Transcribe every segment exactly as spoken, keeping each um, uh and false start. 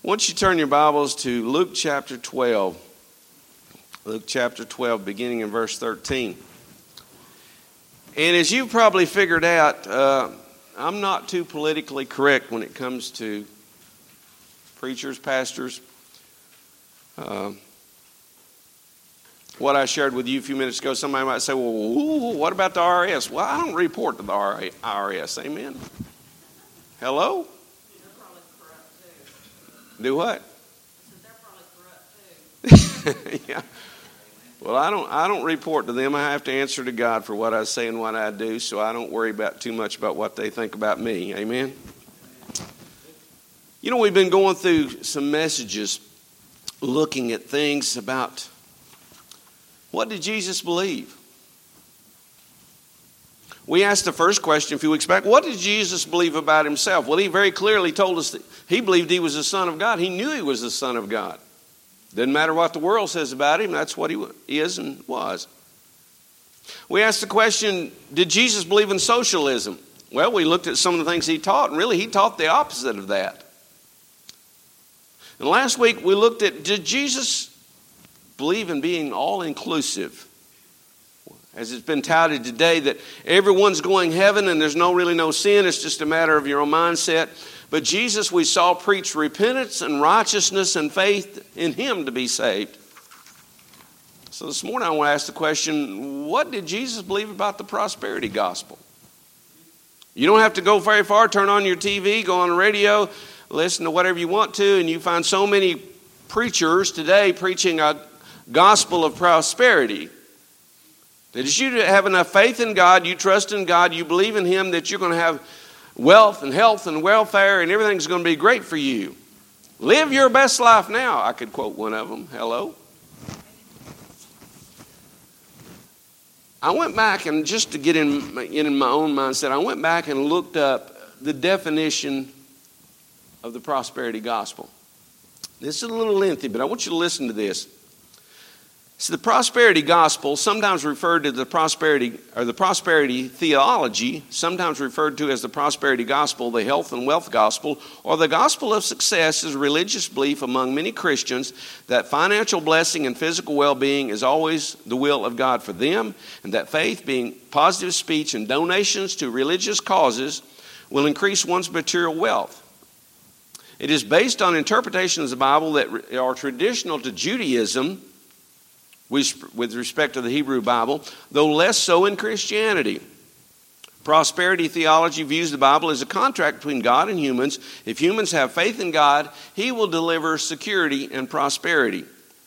want you to turn your Bibles to Luke chapter twelve. Luke chapter twelve, beginning in verse thirteen. And as you've probably figured out, uh, I'm not too politically correct when it comes to preachers, pastors. Uh, what I shared with you a few minutes ago, somebody might say, well, ooh, what about the I R S? Well, I don't report to the I R S. Amen? Hello? They're probably corrupt too. Do what? I said they're probably corrupt too. Yeah. Well, I don't I don't report to them. I have to answer to God for what I say and what I do, so I don't worry about too much about what they think about me. Amen? You know, we've been going through some messages looking at things about what did Jesus believe? We asked the first question a few weeks back, what did Jesus believe about himself? Well, he very clearly told us that he believed he was the Son of God. He knew he was the Son of God. Doesn't matter what the world says about him, that's what he is and was. We asked the question, did Jesus believe in socialism? Well, we looked at some of the things he taught, and really he taught the opposite of that. And last week we looked at, did Jesus believe in being all-inclusive? As it's been touted today that everyone's going heaven and there's no really no sin, it's just a matter of your own mindset. But Jesus, we saw, preach repentance and righteousness and faith in him to be saved. So this morning I want to ask the question, what did Jesus believe about the prosperity gospel? You don't have to go very far. Turn on your T V, go on the radio, listen to whatever you want to, and you find so many preachers today preaching a gospel of prosperity. That as you have enough faith in God, you trust in God, you believe in him, that you're going to have wealth and health and welfare and everything's going to be great for you. Live your best life now. I could quote one of them. Hello? I went back and just to get in, in my own mindset, I went back and looked up the definition of the prosperity gospel. This is a little lengthy, but I want you to listen to this. So the prosperity gospel, sometimes referred to the prosperity or the prosperity theology, sometimes referred to as the prosperity gospel, the health and wealth gospel, or the gospel of success, is a religious belief among many Christians that financial blessing and physical well-being is always the will of God for them, and that faith, being positive speech and donations to religious causes, will increase one's material wealth. It is based on interpretations of the Bible that are traditional to Judaism, with respect to the Hebrew Bible, though less so in Christianity. Prosperity theology views the Bible as a contract between God and humans. If humans have faith in God, he will deliver security and prosperity.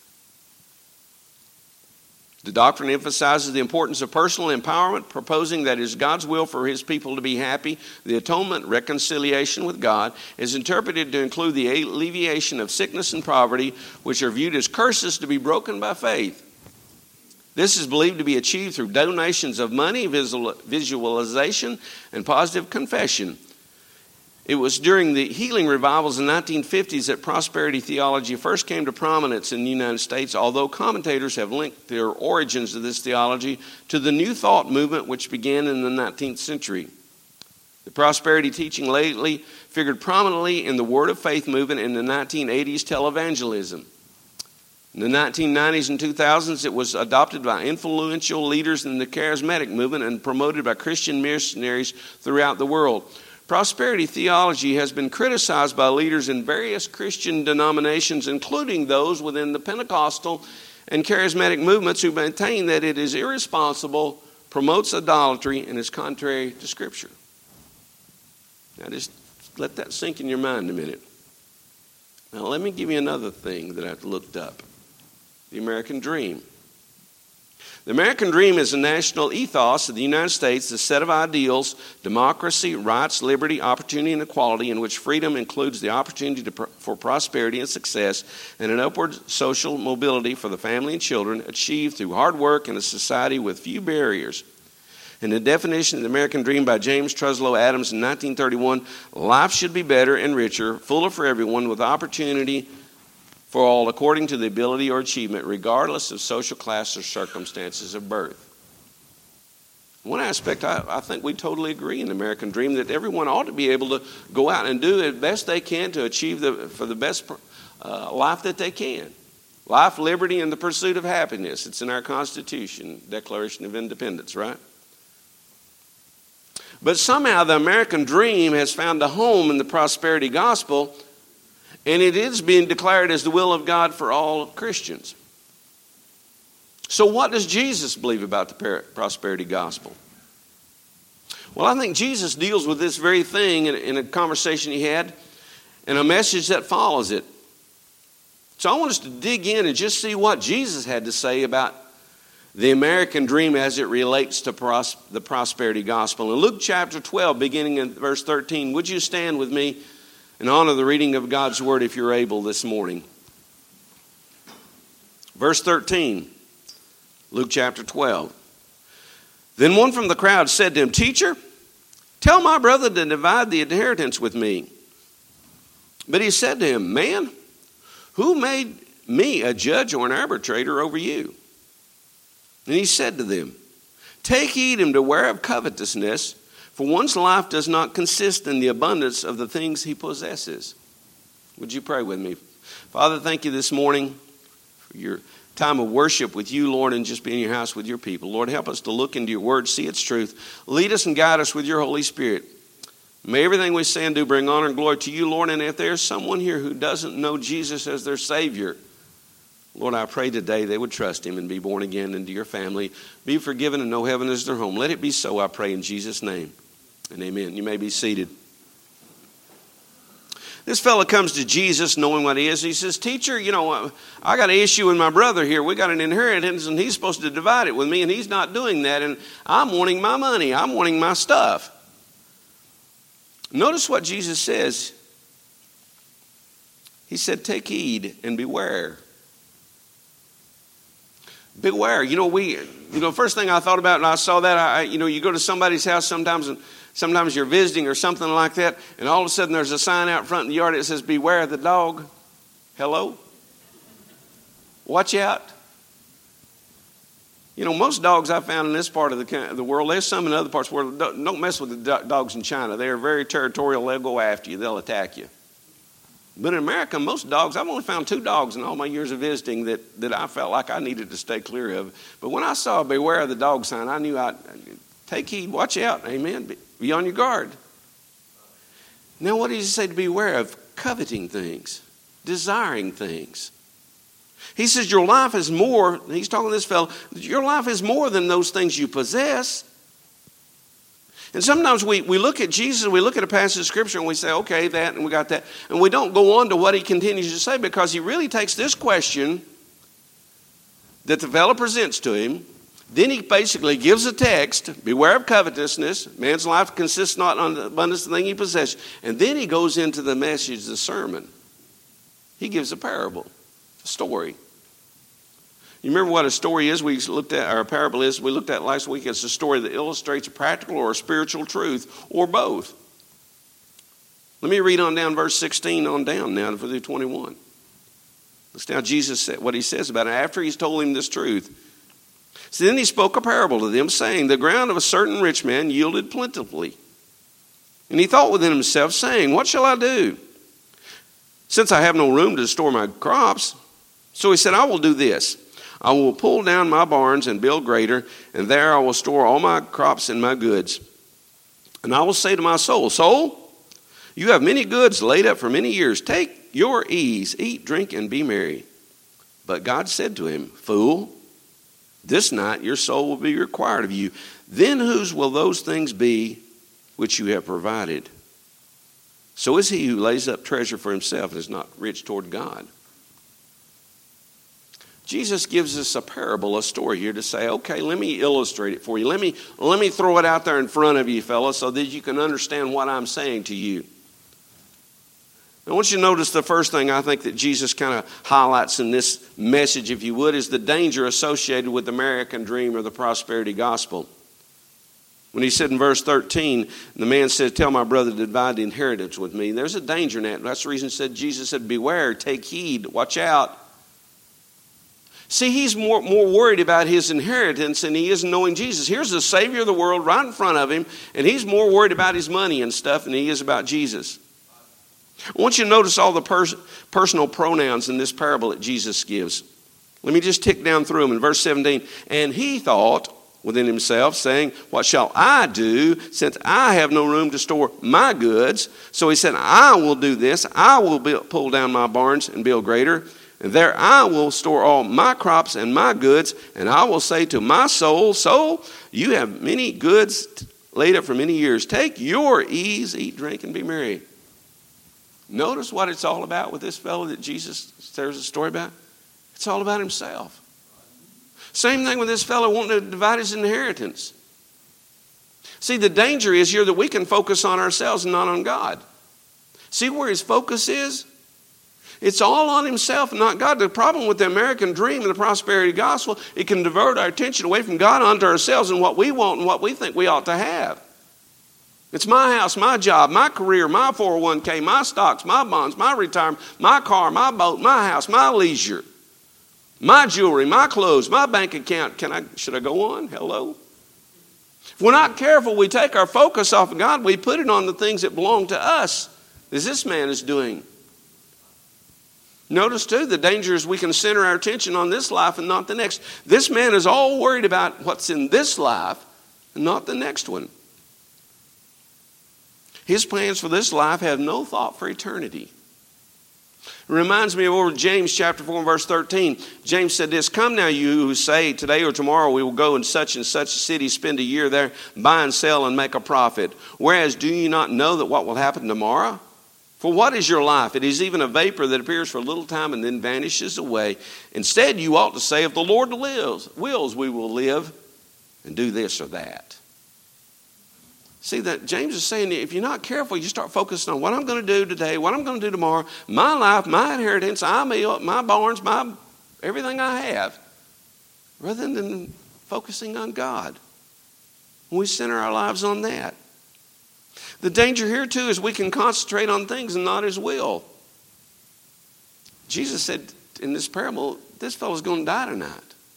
The doctrine emphasizes the importance of personal empowerment, proposing that it is God's will for his people to be happy. The atonement, reconciliation with God, is interpreted to include the alleviation of sickness and poverty, which are viewed as curses to be broken by faith. This is believed to be achieved through donations of money, visualization, and positive confession. It was during the healing revivals in the nineteen fifties that prosperity theology first came to prominence in the United States, although commentators have linked their origins of this theology to the New Thought movement, which began in the nineteenth century. The prosperity teaching lately figured prominently in the Word of Faith movement in the nineteen eighties televangelism. In the nineteen nineties and two thousands, it was adopted by influential leaders in the charismatic movement and promoted by Christian missionaries throughout the world. Prosperity theology has been criticized by leaders in various Christian denominations, including those within the Pentecostal and charismatic movements, who maintain that it is irresponsible, promotes idolatry, and is contrary to Scripture. Now just let that sink in your mind a minute. Now let me give you another thing that I've looked up. The American Dream. The American Dream is a national ethos of the United States, a set of ideals, democracy, rights, liberty, opportunity, and equality, in which freedom includes the opportunity to, for prosperity and success, and an upward social mobility for the family and children, achieved through hard work in a society with few barriers. In the definition of the American Dream by James Truslow Adams in nineteen thirty-one, life should be better and richer, fuller for everyone, with opportunity for all according to the ability or achievement, regardless of social class or circumstances of birth. One aspect, I, I think we totally agree in the American dream that everyone ought to be able to go out and do the best they can to achieve the for the best uh, life that they can. Life, liberty, and the pursuit of happiness. It's in our Constitution, Declaration of Independence, right? But somehow the American dream has found a home in the prosperity gospel, and it is being declared as the will of God for all Christians. So what does Jesus believe about the prosperity gospel? Well, I think Jesus deals with this very thing in, in a conversation he had and a message that follows it. So I want us to dig in and just see what Jesus had to say about the American dream as it relates to pros- the prosperity gospel. In Luke chapter twelve, beginning in verse thirteen, would you stand with me and honor the reading of God's word if you're able this morning? Verse thirteen. Luke chapter twelve. Then one from the crowd said to him, Teacher, tell my brother to divide the inheritance with me. But he said to him, Man, who made me a judge or an arbitrator over you? And he said to them, Take heed and beware of covetousness, for one's life does not consist in the abundance of the things he possesses. Would you pray with me? Father, thank you this morning for your time of worship with you, Lord, and just be in your house with your people. Lord, help us to look into your word, see its truth. Lead us and guide us with your Holy Spirit. May everything we say and do bring honor and glory to you, Lord. And if there's someone here who doesn't know Jesus as their Savior, Lord, I pray today they would trust him and be born again into your family, be forgiven and know heaven is their home. Let it be so, I pray, in Jesus' name. And amen. You may be seated. This fellow comes to Jesus knowing what he is. He says, Teacher, you know, I got an issue with my brother here. We got an inheritance and he's supposed to divide it with me and he's not doing that. And I'm wanting my money. I'm wanting my stuff. Notice what Jesus says. He said, take heed and beware. Beware. You know, we, you know, first thing I thought about when I saw that, I, you know, you go to somebody's house sometimes and sometimes you're visiting or something like that, and all of a sudden there's a sign out front in the yard that says, beware the dog. Hello? Watch out. You know, most dogs I found in this part of the, the world, there's some in other parts of the world, don't, don't mess with the dogs in China. They are very territorial. They'll go after you. They'll attack you. But in America, most dogs, I've only found two dogs in all my years of visiting that, that I felt like I needed to stay clear of. But when I saw beware of the dog sign, I knew I'd take heed, watch out, amen, be, be on your guard. Now what does he say to beware of? Coveting things, desiring things. He says your life is more, he's talking to this fellow, your life is more than those things you possess. And sometimes we, we look at Jesus, we look at a passage of Scripture and we say, okay, that, and we got that. And we don't go on to what he continues to say because he really takes this question that the fellow presents to him. Then he basically gives a text, beware of covetousness. Man's life consists not on the abundance of the thing he possesses. And then he goes into the message, the sermon. He gives a parable, a story. You remember what a story is? We looked at, or a parable is, we looked at last week. It's a story that illustrates a practical or a spiritual truth, or both. Let me read on down verse sixteen on down now through twenty-one. Listen how Jesus said, what he says about it after he's told him this truth. So then he spoke a parable to them, saying, the ground of a certain rich man yielded plentifully. And he thought within himself, saying, what shall I do, since I have no room to store my crops? So he said, I will do this. I will pull down my barns and build greater, and there I will store all my crops and my goods. And I will say to my soul, soul, you have many goods laid up for many years. Take your ease, eat, drink, and be merry. But God said to him, fool, this night your soul will be required of you. Then whose will those things be which you have provided? So is he who lays up treasure for himself and is not rich toward God. Jesus gives us a parable, a story here to say, okay, let me illustrate it for you. Let me, let me throw it out there in front of you, fellas, so that you can understand what I'm saying to you. I want you to notice the first thing I think that Jesus kind of highlights in this message, if you would, is the danger associated with the American dream or the prosperity gospel. When he said in verse thirteen, the man said, tell my brother to divide the inheritance with me. There's a danger in that. That's the reason said Jesus said, beware, take heed, watch out. See, he's more, more worried about his inheritance than he is knowing Jesus. Here's the Savior of the world right in front of him, and he's more worried about his money and stuff than he is about Jesus. I want you to notice all the pers- personal pronouns in this parable that Jesus gives. Let me just tick down through them in verse seventeen. And he thought within himself, saying, what shall I do, since I have no room to store my goods? So he said, I will do this. I will build, pull down my barns and build greater. And there I will store all my crops and my goods. And I will say to my soul, soul, you have many goods laid up for many years. Take your ease, eat, drink, and be merry. Notice what it's all about with this fellow that Jesus shares a story about. It's all about himself. Same thing with this fellow wanting to divide his inheritance. See, the danger is here that we can focus on ourselves and not on God. See where his focus is? It's all on himself and not God. The problem with the American dream and the prosperity gospel, it can divert our attention away from God onto ourselves and what we want and what we think we ought to have. It's my house, my job, my career, my four oh one k, my stocks, my bonds, my retirement, my car, my boat, my house, my leisure, my jewelry, my clothes, my bank account. Can I? Should I go on? Hello? If we're not careful, we take our focus off of God. We put it on the things that belong to us, as this man is doing. Notice, too, the danger is we can center our attention on this life and not the next. This man is all worried about what's in this life and not the next one. His plans for this life have no thought for eternity. It reminds me of over James chapter four and verse thirteen. James said this, come now you who say today or tomorrow we will go in such and such a city, spend a year there, buy and sell and make a profit. Whereas do you not know that what will happen tomorrow? For what is your life? It is even a vapor that appears for a little time and then vanishes away. Instead you ought to say, if the Lord lives, wills, we will live and do this or that. See, that James is saying, if you're not careful, you start focusing on what I'm going to do today, what I'm going to do tomorrow, my life, my inheritance, I meal, my barns, my everything I have, rather than focusing on God. We center our lives on that. The danger here, too, is we can concentrate on things and not his will. Jesus said in this parable, this fellow's going to die tonight.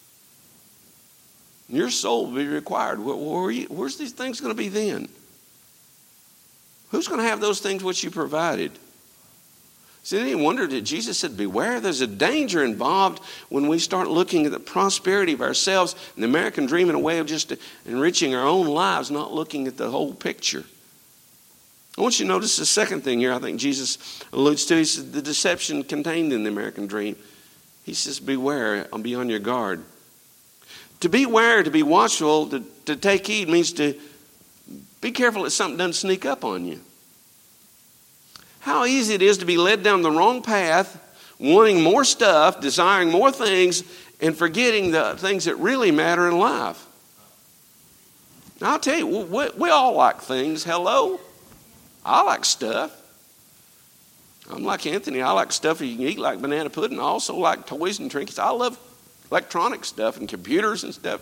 Your soul will be required. Where, where you, where's these things going to be then? Who's going to have those things which you provided? See, any wonder that Jesus said, beware, there's a danger involved when we start looking at the prosperity of ourselves and the American dream in a way of just enriching our own lives, not looking at the whole picture. I want you to notice the second thing here I think Jesus alludes to. He says the deception contained in the American dream. He says, beware and be on your guard. To beware, to be watchful, to, to take heed means to be careful that something doesn't sneak up on you. How easy it is to be led down the wrong path, wanting more stuff, desiring more things, and forgetting the things that really matter in life. Now, I'll tell you, we, we all like things. Hello? I like stuff. I'm like Anthony. I like stuff you can eat like banana pudding. I also like toys and trinkets. I love electronic stuff and computers and stuff.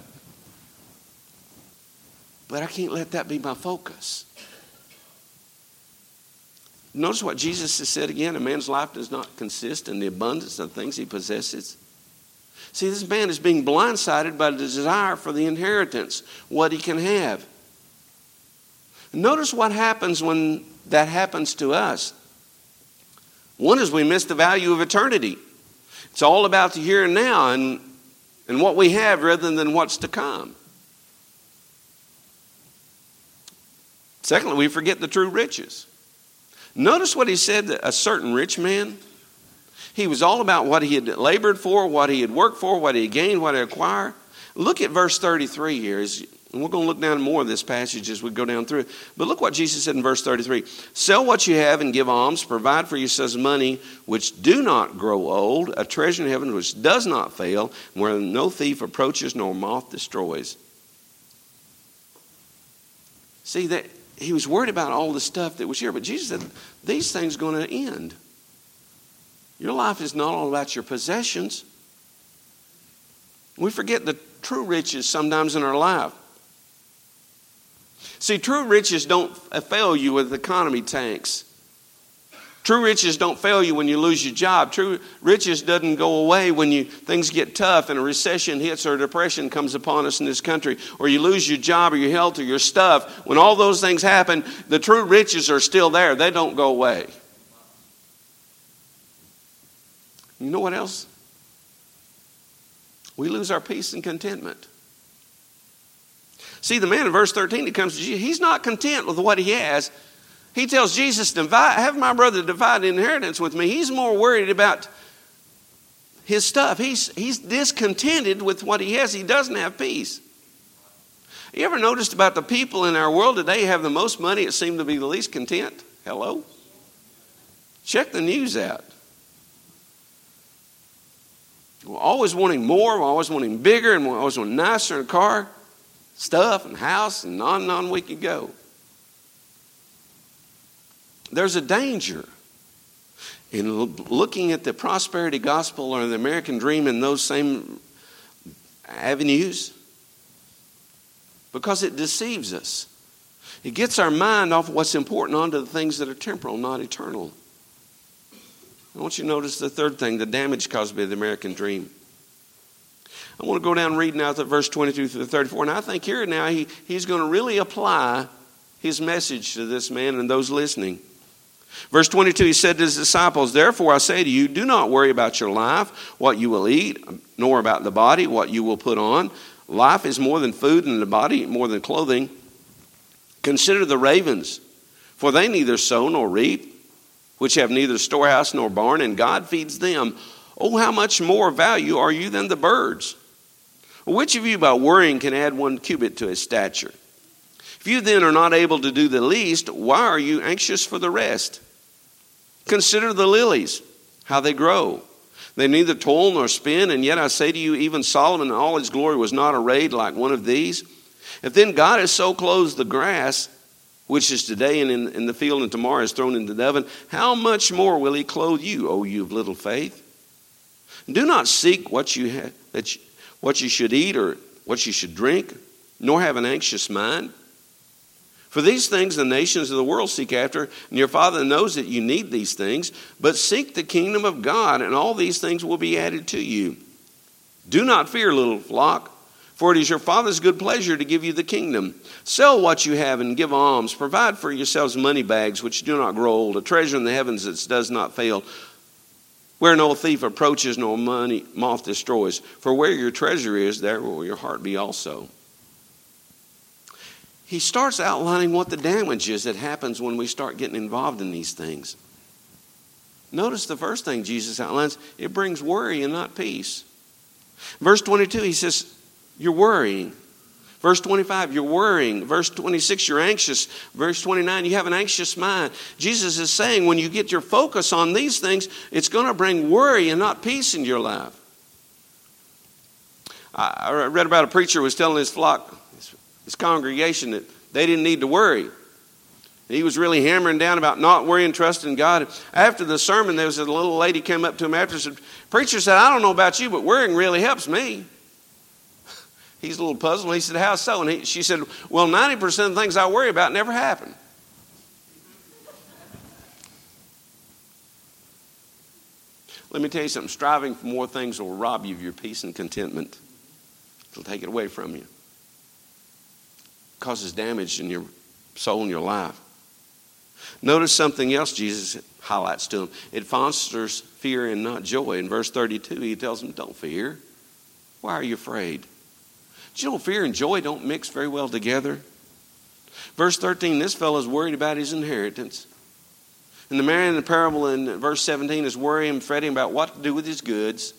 But I can't let that be my focus. Notice what Jesus has said again. A man's life does not consist in the abundance of things he possesses. See, this man is being blindsided by the desire for the inheritance, what he can have. Notice what happens when that happens to us. One is we miss the value of eternity. It's all about the here and now and, and what we have rather than what's to come. Secondly, we forget the true riches. Notice what he said, that a certain rich man, he was all about what he had labored for, what he had worked for, what he had gained, what he had acquired. Look at verse thirty-three here. And we're going to look down more of this passage as we go down through it. But look what Jesus said in verse thirty-three. Sell what you have and give alms. Provide for yourselves money which do not grow old, a treasure in heaven which does not fail, where no thief approaches nor moth destroys. See, that he was worried about all the stuff that was here. But Jesus said, these things are going to end. Your life is not all about your possessions. We forget the true riches sometimes in our life. See, true riches don't fail you with economy tanks. True riches don't fail you when you lose your job. True riches doesn't go away when you things get tough and a recession hits or a depression comes upon us in this country, or you lose your job or your health or your stuff. When all those things happen, the true riches are still there. They don't go away. You know what else? We lose our peace and contentment. See, the man in verse thirteen that comes to Jesus, he's not content with what he has. He tells Jesus, divide, have my brother divide the inheritance with me. He's more worried about his stuff. He's, he's discontented with what he has. He doesn't have peace. You ever noticed about the people in our world today have the most money, it seem to be the least content? Hello? Check the news out. We're always wanting more, we're always wanting bigger, and we're always wanting nicer in a car, stuff and house, and on and on we could go. There's a danger in looking at the prosperity gospel or the American dream in those same avenues, because it deceives us. It gets our mind off of what's important onto the things that are temporal, not eternal. I want you to notice the third thing, the damage caused by the American dream. I want to go down reading out to verse twenty-two through thirty-four. And I think here now he, he's going to really apply his message to this man and those listening. Verse twenty-two, he said to his disciples, therefore I say to you, do not worry about your life, what you will eat, nor about the body, what you will put on. Life is more than food, and the body more than clothing. Consider the ravens, for they neither sow nor reap, which have neither storehouse nor barn, and God feeds them. Oh, how much more value are you than the birds? Which of you by worrying can add one cubit to his stature? If you then are not able to do the least, why are you anxious for the rest? Consider the lilies, how they grow. They neither toil nor spin, and yet I say to you, even Solomon in all his glory was not arrayed like one of these. If then God has so clothed the grass, which is today and in, in the field and tomorrow is thrown into the oven, how much more will he clothe you, O you of little faith? Do not seek what you have, that you, what you should eat or what you should drink, nor have an anxious mind. For these things the nations of the world seek after, and your Father knows that you need these things. But seek the kingdom of God, and all these things will be added to you. Do not fear, little flock, for it is your Father's good pleasure to give you the kingdom. Sell what you have and give alms. Provide for yourselves money bags which do not grow old, a treasure in the heavens that does not fail, where no thief approaches, no money moth destroys. For where your treasure is, there will your heart be also. He starts outlining what the damage is that happens when we start getting involved in these things. Notice the first thing Jesus outlines, it brings worry and not peace. Verse twenty-two, he says, you're worrying. Verse twenty-five, you're worrying. Verse twenty-six, you're anxious. Verse twenty-nine, you have an anxious mind. Jesus is saying when you get your focus on these things, it's going to bring worry and not peace into your life. I read about a preacher who was telling his flock, his congregation, that they didn't need to worry. He was really hammering down about not worrying, trusting God. After the sermon, there was a little lady came up to him after and said, preacher said, I don't know about you, but worrying really helps me. He's a little puzzled. He said, how so? And he, she said, well, ninety percent of the things I worry about never happen. Let me tell you something. Striving for more things will rob you of your peace and contentment. It'll take it away from you. Causes damage in your soul and your life. Notice something else Jesus highlights to him. It fosters fear and not joy. In verse thirty-two, he tells them, don't fear. Why are you afraid? Do you know fear and joy don't mix very well together? Verse thirteen, this fellow is worried about his inheritance. And the man in the parable in verse seventeen is worrying and fretting about what to do with his goods.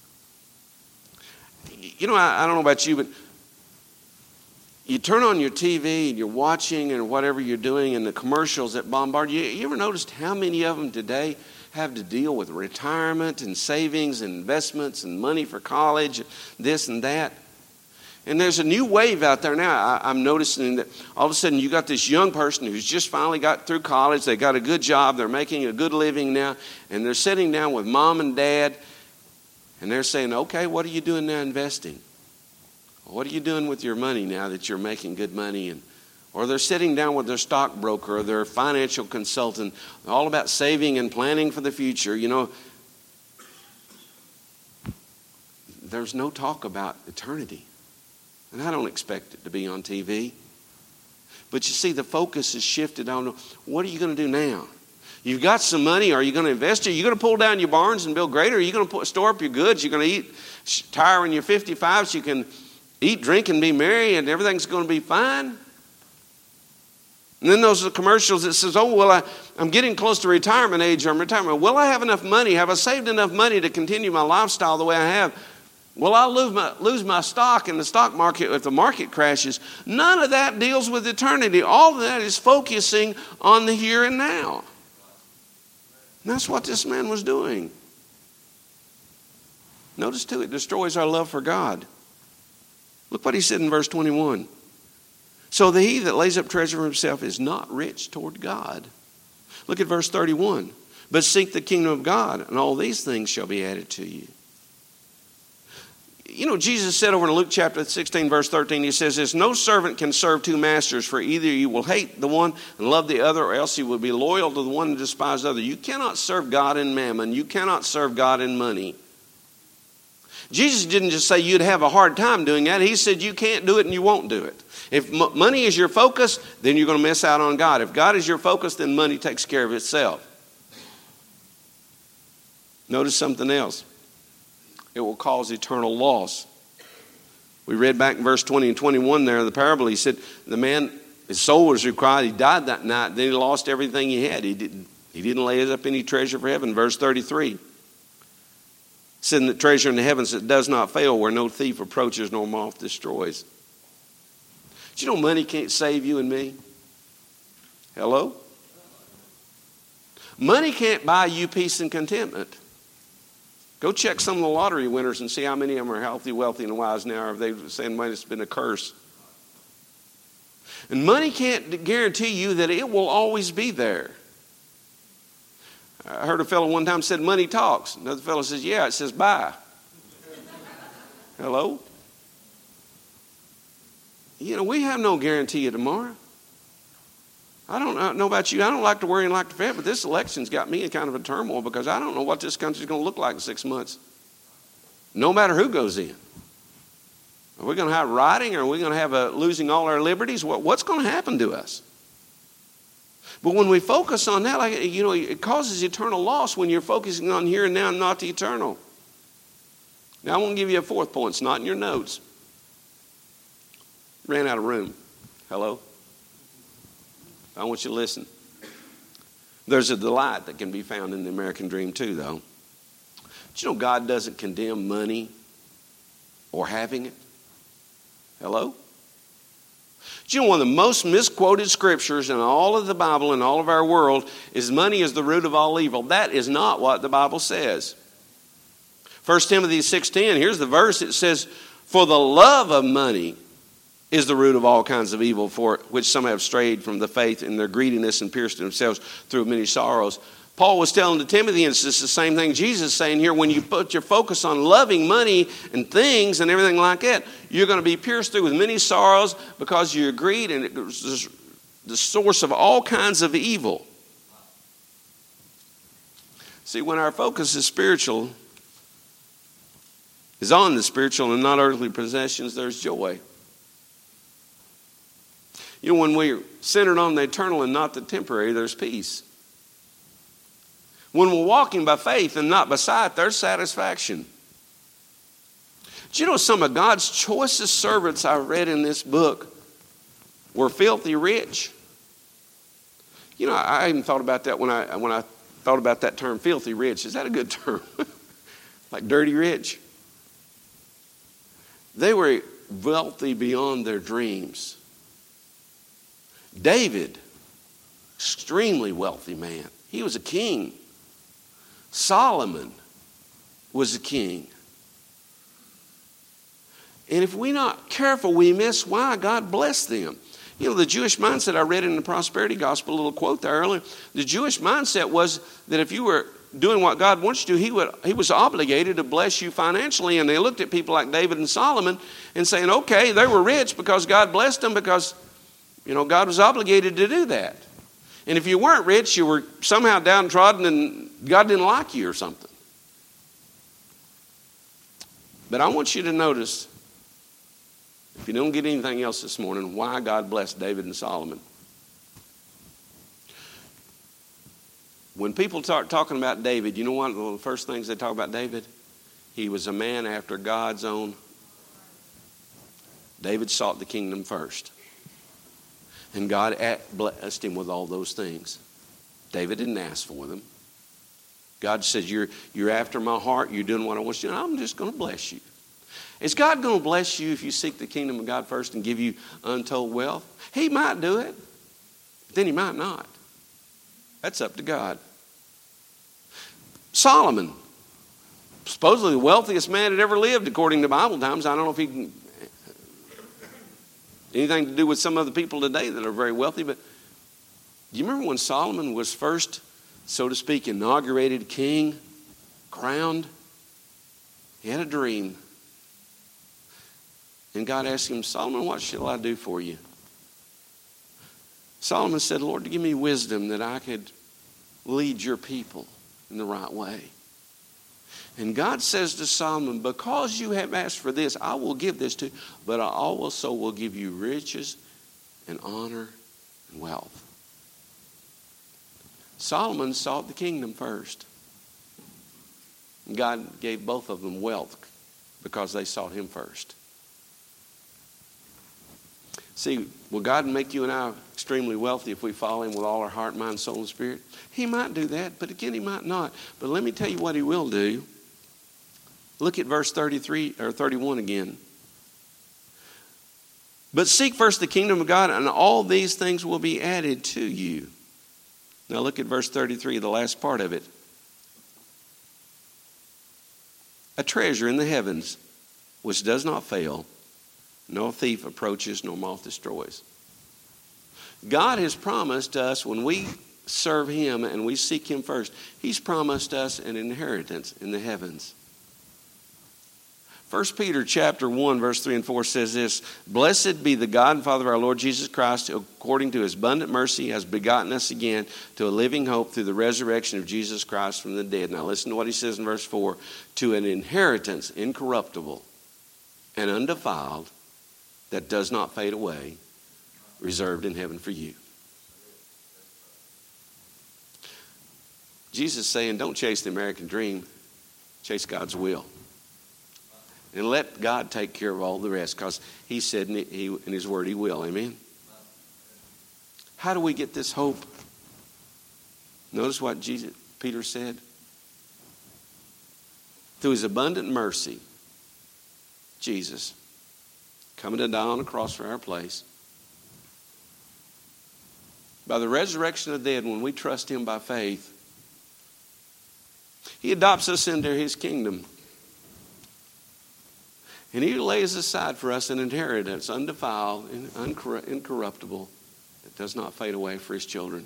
You know, I, I don't know about you, but you turn on your T V and you're watching and whatever you're doing and the commercials that bombard you. You ever noticed how many of them today have to deal with retirement and savings and investments and money for college, this and that? And there's a new wave out there now. I, I'm noticing that all of a sudden you got this young person who's just finally got through college. They got a good job. They're making a good living now. And they're sitting down with mom and dad. And they're saying, okay, what are you doing now investing? What are you doing with your money now that you're making good money? And Or they're sitting down with their stockbroker or their financial consultant, all about saving and planning for the future. You know, there's no talk about eternity. And I don't expect it to be on T V. But you see, the focus is shifted on what are you going to do now? You've got some money. Are you going to invest it? Are you going to pull down your barns and build greater? Are you going to put, store up your goods? You're going to eat, retire when you're fifty-five so you can eat, drink, and be merry and everything's going to be fine? And then those are the commercials that says, oh, well, I, I'm getting close to retirement age or I'm retirement. Will I have enough money? Have I saved enough money to continue my lifestyle the way I have? Will I lose my, lose my stock in the stock market if the market crashes? None of that deals with eternity. All of that is focusing on the here and now. And that's what this man was doing. Notice too, it destroys our love for God. Look what he said in verse twenty-one. So that he that lays up treasure for himself is not rich toward God. Look at verse thirty-one. But seek the kingdom of God, and all these things shall be added to you. You know, Jesus said over in Luke chapter sixteen, verse thirteen, he says this, no servant can serve two masters, for either you will hate the one and love the other, or else you will be loyal to the one and despise the other. You cannot serve God in mammon. You cannot serve God in money. Jesus didn't just say you'd have a hard time doing that. He said you can't do it and you won't do it. If m- money is your focus, then you're going to miss out on God. If God is your focus, then money takes care of itself. Notice something else. It will cause eternal loss. We read back in verse twenty and twenty-one there, the parable, he said, the man, his soul was required, he died that night, then he lost everything he had. He didn't, he didn't lay up any treasure for heaven. Verse thirty-three. Said that treasure in the heavens that does not fail, where no thief approaches nor moth destroys. Do you know money can't save you and me? Hello? Money can't buy you peace and contentment. Go check some of the lottery winners and see how many of them are healthy, wealthy, and wise now, or if they're saying money's been a curse. And money can't guarantee you that it will always be there. I heard a fellow one time said, money talks. Another fellow says, yeah, it says bye. Hello? You know, we have no guarantee of tomorrow. I don't know about you. I don't like to worry and like to fret, but this election's got me in kind of a turmoil because I don't know what this country's going to look like in six months. No matter who goes in. Are we going to have rioting? Or are we going to have a losing all our liberties? What, what's going to happen to us? But when we focus on that, like, you know, it causes eternal loss when you're focusing on here and now and not the eternal. Now, I won't give you a fourth point. It's not in your notes. Ran out of room. Hello? I want you to listen. There's a delight that can be found in the American dream too, though. But you know God doesn't condemn money or having it? Hello? Do you know one of the most misquoted scriptures in all of the Bible and all of our world is money is the root of all evil? That is not what the Bible says. First Timothy six ten, here's the verse. It says, for the love of money is the root of all kinds of evil, for which some have strayed from the faith in their greediness and pierced themselves through many sorrows. Paul was telling to Timothy, and it's just the same thing Jesus is saying here, when you put your focus on loving money and things and everything like that, you're going to be pierced through with many sorrows because of your greed, and it's the source of all kinds of evil. See, when our focus is spiritual, is on the spiritual and not earthly possessions, there's joy. You know, when we're centered on the eternal and not the temporary, there's peace. When we're walking by faith and not by sight, there's satisfaction. Do you know some of God's choicest servants I read in this book were filthy rich? You know, I even thought about that when I when I thought about that term, filthy rich. Is that a good term? Like dirty rich? They were wealthy beyond their dreams. David, extremely wealthy man. He was a king. Solomon was a king. And if we're not careful, we miss why God blessed them. You know, the Jewish mindset, I read in the Prosperity Gospel, a little quote there earlier. The Jewish mindset was that if you were doing what God wants you to do, he, would, he was obligated to bless you financially. And they looked at people like David and Solomon and saying, okay, they were rich because God blessed them because You know, God was obligated to do that. And if you weren't rich, you were somehow downtrodden and God didn't like you or something. But I want you to notice, if you don't get anything else this morning, why God blessed David and Solomon. When people start talking about David, you know one of the first things they talk about David? He was a man after God's own. David sought the kingdom first. And God blessed him with all those things. David didn't ask for them. God says, you're, you're after my heart. You're doing what I want you to do. I'm just going to bless you. Is God going to bless you if you seek the kingdom of God first and give you untold wealth? He might do it. But then he might not. That's up to God. Solomon, supposedly the wealthiest man that ever lived according to Bible times. I don't know if he can anything to do with some other people today that are very wealthy, but do you remember when Solomon was first, so to speak, inaugurated king, crowned? He had a dream. And God asked him, Solomon, what shall I do for you? Solomon said, Lord, give me wisdom that I could lead your people in the right way. And God says to Solomon, because you have asked for this, I will give this to you, but I also will give you riches and honor and wealth. Solomon sought the kingdom first. And God gave both of them wealth because they sought him first. See, will God make you and I extremely wealthy if we follow him with all our heart, mind, soul, and spirit? He might do that, but again, he might not. But let me tell you what he will do. Look at verse thirty-three or thirty-one again. But seek first the kingdom of God, and all these things will be added to you. Now look at verse thirty-three, the last part of it. A treasure in the heavens, which does not fail, no thief approaches, nor moth destroys. God has promised us when we serve him and we seek him first, he's promised us an inheritance in the heavens. First Peter chapter one, verse three and four says this, Blessed be the God and Father of our Lord Jesus Christ, who according to his abundant mercy has begotten us again to a living hope through the resurrection of Jesus Christ from the dead. Now listen to what he says in verse four, to an inheritance incorruptible and undefiled that does not fade away, reserved in heaven for you. Jesus is saying, don't chase the American dream, chase God's will. And let God take care of all the rest, because he said in, he, in his word he will. Amen? How do we get this hope? Notice what Jesus, Peter said. Through his abundant mercy, Jesus, coming to die on the cross for our place. By the resurrection of the dead, when we trust him by faith, he adopts us into his kingdom. And he lays aside for us an inheritance, undefiled and incorruptible, that does not fade away for his children.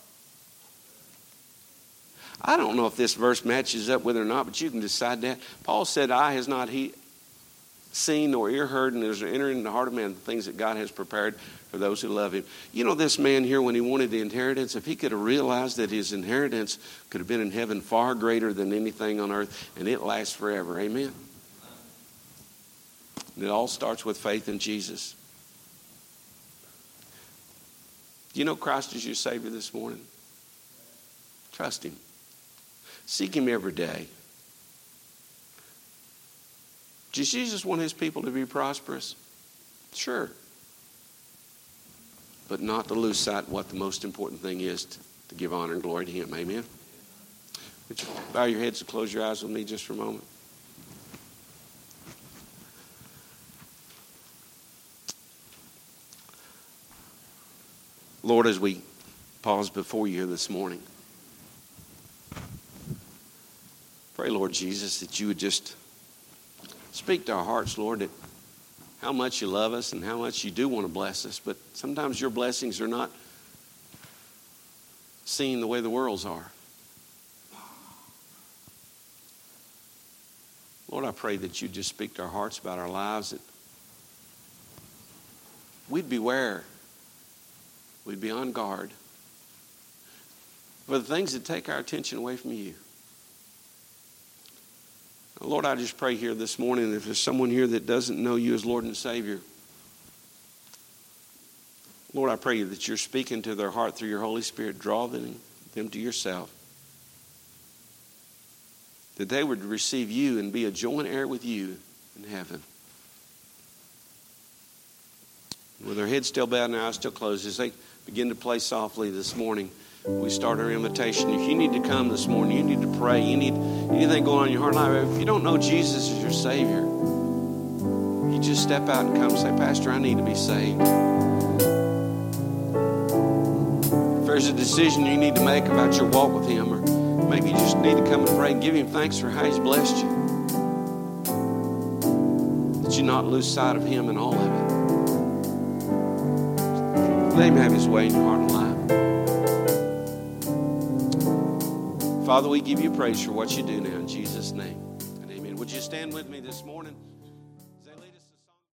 I don't know if this verse matches up with it or not, but you can decide that. Paul said, eye has not he seen nor ear heard, and there's entered in the heart of man the things that God has prepared for those who love him. You know, this man here, when he wanted the inheritance, if he could have realized that his inheritance could have been in heaven far greater than anything on earth, and it lasts forever. Amen? And it all starts with faith in Jesus. Do you know Christ is your Savior this morning? Trust him. Seek him every day. Does Jesus want his people to be prosperous? Sure. But not to lose sight of what the most important thing is, to, to give honor and glory to him. Amen? Would you bow your heads and close your eyes with me just for a moment? Lord, as we pause before you this morning, pray, Lord Jesus, that you would just speak to our hearts, Lord, that how much you love us and how much you do want to bless us. But sometimes your blessings are not seen the way the world's are. Lord, I pray that you just speak to our hearts about our lives, that we'd beware We'd be on guard for the things that take our attention away from you. Lord, I just pray here this morning, if there's someone here that doesn't know you as Lord and Savior, Lord, I pray that you're speaking to their heart through your Holy Spirit. Draw them, them to yourself. That they would receive you and be a joint heir with you in heaven. With their heads still bowed and their eyes still closed, as they begin to play softly this morning, we start our invitation. If you need to come this morning, you need to pray, you need anything going on in your heart and life, if you don't know Jesus as your Savior, you just step out and come and say, Pastor, I need to be saved. If there's a decision you need to make about your walk with Him, or maybe you just need to come and pray and give Him thanks for how He's blessed you, that you not lose sight of Him in all of it. Let Him have His way in your heart and life. Father, we give you praise for what you do now in Jesus' name. And amen. Would you stand with me this morning?